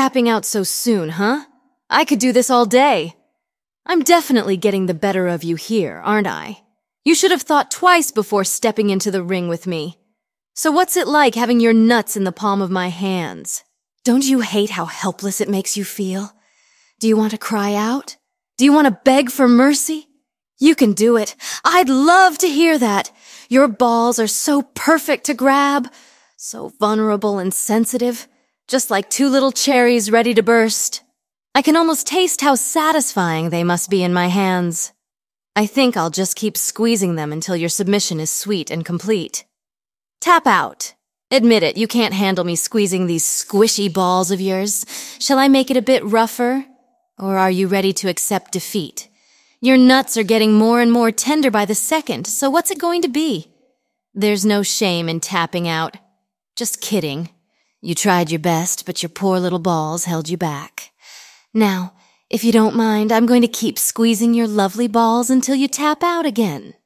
tapping out so soon, huh? I could do this all day. I'm definitely getting the better of you here, aren't I? You should have thought twice before stepping into the ring with me. So what's it like having your nuts in the palm of my hands? Don't you hate how helpless it makes you feel? Do you want to cry out? Do you want to beg for mercy? You can do it. I'd love to hear that. Your balls are so perfect to grab, so vulnerable and sensitive, just like two little cherries ready to burst. I can almost taste how satisfying they must be in my hands. I think I'll just keep squeezing them until your submission is sweet and complete. Tap out. Admit it, you can't handle me squeezing these squishy balls of yours. Shall I make it a bit rougher? Or are you ready to accept defeat? Your nuts are getting more and more tender by the second, so what's it going to be? There's no shame in tapping out. Just kidding. You tried your best, but your poor little balls held you back. Now, if you don't mind, I'm going to keep squeezing your lovely balls until you tap out again.